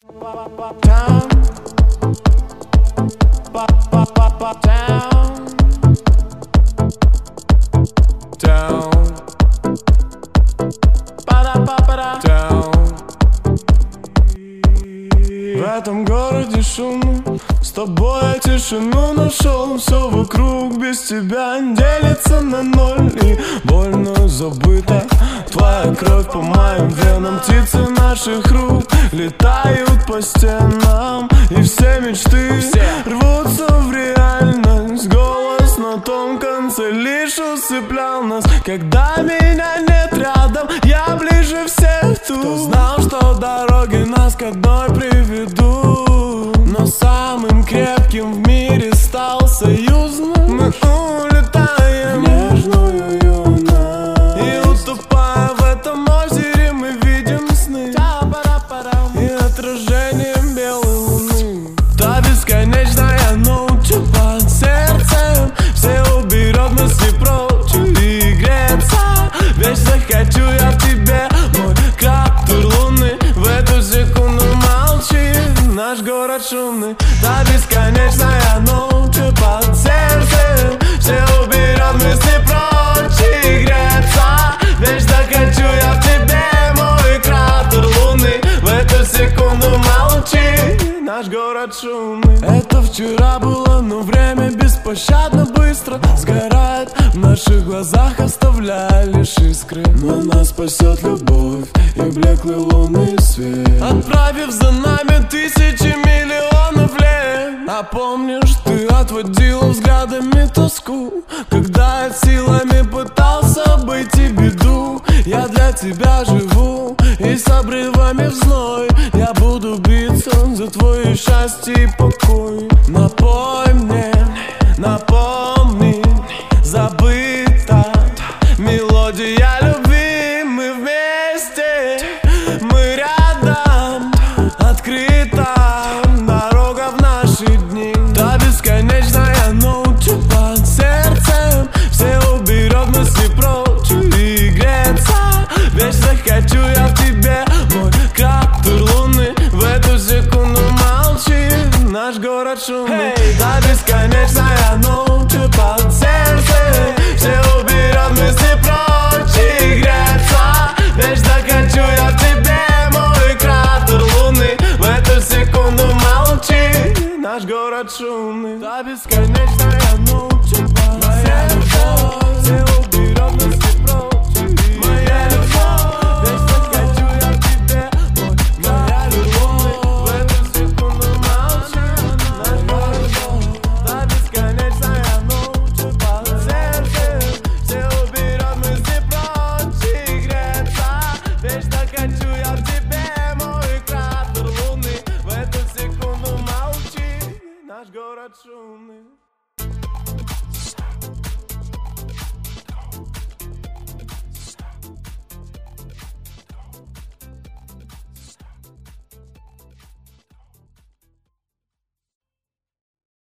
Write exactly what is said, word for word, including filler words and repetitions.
В этом городе шумно, с тобой я тишину нашел. Все вокруг без тебя делится на ноль, и больно забыто. Твоя кровь по моим венам, птицы наших рук летают по стенам, и все мечты все рвутся в реальность. Голос на том конце лишь усыплял нас. Когда меня нет рядом, я ближе всех тут. Кто знал, что дороги нас к одной приведут, но самым крепким в мире стал союзным. Мы улетаем в нежную юность, и утопая в этом озере мы видим сны и отражением белой луны. Та бесконечная ночь под сердцем все уберет мысли прочь и греться. Вечно хочу я в тебе, мой кратер луны. В эту секунду молчит наш город шумный. Та бесконечная ночь под сердцем все уберет мысли прочь и греться. Вечно хочу я в тебе, мой кратер луны. В эту секунду молчит наш город шумный. Это вчера было, но время беспощадно быстро сгорает в наших глазах, оставляя лишь искры. Но нас спасет любовь и блеклый лунный свет, отправив за нами тысячи миллионов лет. А помнишь, ты отводила взглядами тоску, когда я силами пытался обойти беду. Я для тебя живу, и с обрывами в зной я буду биться за твое счастье и покой. Напой мне, напомни, забыта мелодия любви. Мы вместе, мы рядом, открыта дорога в наши дни. Та бесконечная ночь под сердцем все уберет мысли прочь и греться. Вечно хочу я в тебе, мой кратер луны. В эту секунду молчит наш город шумный. Hey! Та бесконечная ночь под сердцем все уберет мысли прочь и греться. Вечно хочу я в тебе, мой кратер луны. В эту секунду молчит наш город шумный. Та бесконечная ночь под сердцем все уберет мысли прочь и моя любовь. Вечно хочу я в тебе, мой кратер луны. В эту секунду молчит наш город шумный. Та бесконечная ночь под сердцем все уберет мысли прочь и греться. Вечно хочу я в тебе, мой кратер луны. В эту секунду молчит наш город шумный.